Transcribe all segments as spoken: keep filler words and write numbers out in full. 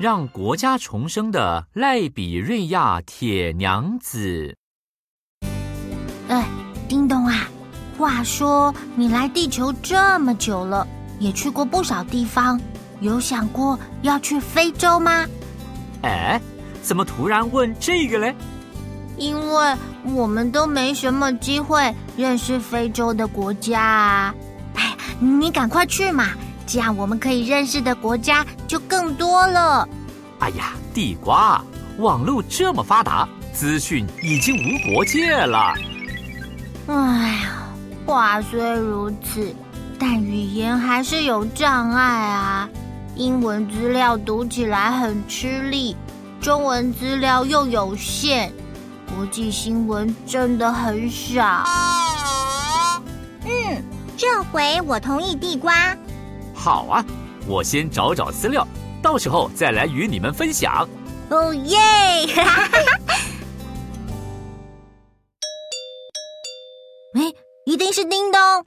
让国家重生的赖比瑞亚铁娘子。 哎，叮咚啊，话说你来地球这么久了，也去过不少地方，有想过要去非洲吗？ 哎，怎么突然问这个嘞？ 因为我们都没什么机会认识非洲的国家啊。哎，你赶快去嘛，这样我们可以认识的国家就更多了。 哎呀，地瓜，网络这么发达，资讯已经无国界了。 哎呀，话虽如此，但语言还是有障碍啊。英文资料读起来很吃力，中文资料又有限，国际新闻真的很少。 嗯，这回我同意地瓜。 好啊，我先找找资料，到时候再来与你们分享。 哦耶！哎，一定是叮咚。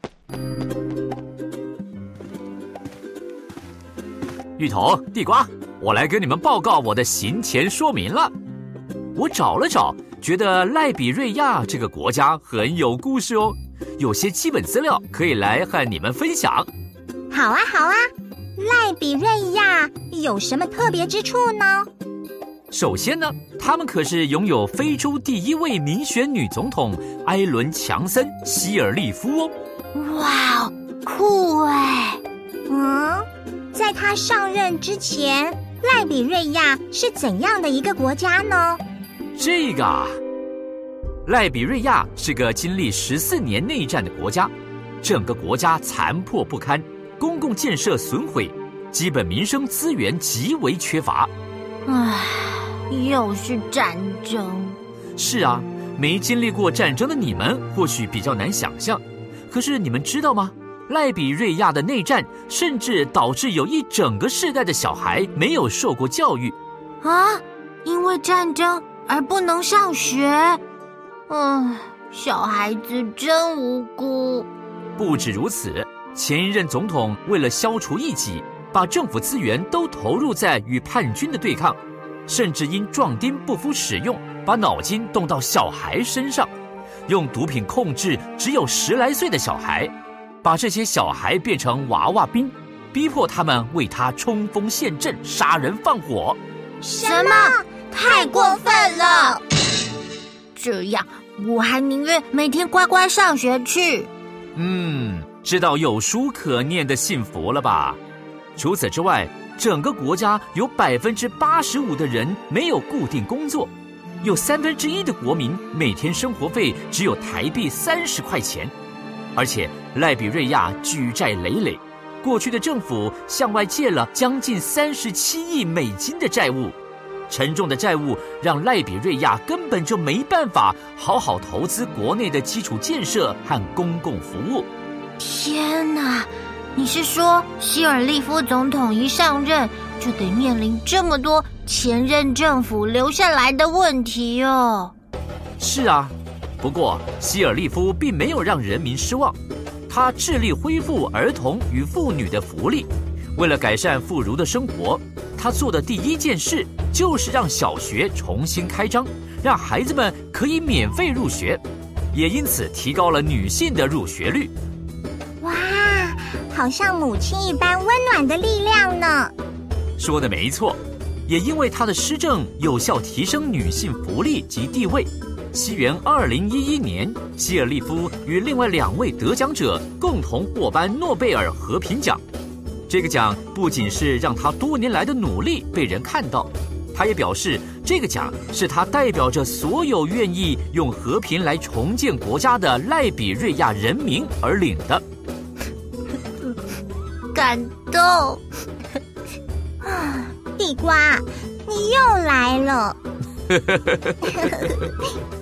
芋头、地瓜，我来跟你们报告我的行前说明了。我找了找，觉得赖比瑞亚这个国家很有故事哦，有些基本资料可以来和你们分享。 好啊，好啊，赖比瑞亚有什么特别之处呢？ 首先呢，他们可是拥有非洲第一位民选女总统埃伦·强森·希尔利夫哦。 哇，酷哎！ 嗯，在他上任之前，赖比瑞亚是怎样的一个国家呢？ 这个啊，赖比瑞亚是个经历十四年内战的国家，整个国家残破不堪，公共建设损毁，基本民生资源极为缺乏。 唉，又是战争。 是啊，没经历过战争的你们或许比较难想象，可是你们知道吗？赖比瑞亚的内战甚至导致有一整个世代的小孩没有受过教育。 啊，因为战争而不能上学。嗯，小孩子真无辜。 不止如此，前一任总统为了消除异己，把政府资源都投入在与叛军的对抗，甚至因壮丁不敷使用，把脑筋动到小孩身上，用毒品控制只有十来岁的小孩，把这些小孩变成娃娃兵，逼迫他们为他冲锋陷阵、杀人放火。 什么？太过分了！这样，我还宁愿每天乖乖上学去。 嗯，知道有书可念的幸福了吧？除此之外，整个国家有百分之八十五的人没有固定工作，有三分之一的国民每天生活费只有台币三十块钱，而且赖比瑞亚举债累累，过去的政府向外借了将近三十七亿美金的债务，沉重的债务让赖比瑞亚根本就没办法好好投资国内的基础建设和公共服务。 天哪！你是说希尔利夫总统一上任就得面临这么多前任政府留下来的问题哦？ 是啊，不过希尔利夫并没有让人民失望，他致力恢复儿童与妇女的福利。为了改善妇孺的生活，他做的第一件事就是让小学重新开张，让孩子们可以免费入学，也因此提高了女性的入学率。 哇，好像母亲一般温暖的力量呢。 说得没错，也因为他的施政有效提升女性福利及地位，西元二零一一年，希尔利夫与另外两位得奖者共同获颁诺贝尔和平奖。这个奖不仅是让他多年来的努力被人看到，他也表示这个奖是他代表着所有愿意用和平来重建国家的赖比瑞亚人民而领的。 感动。 地瓜，你又来了。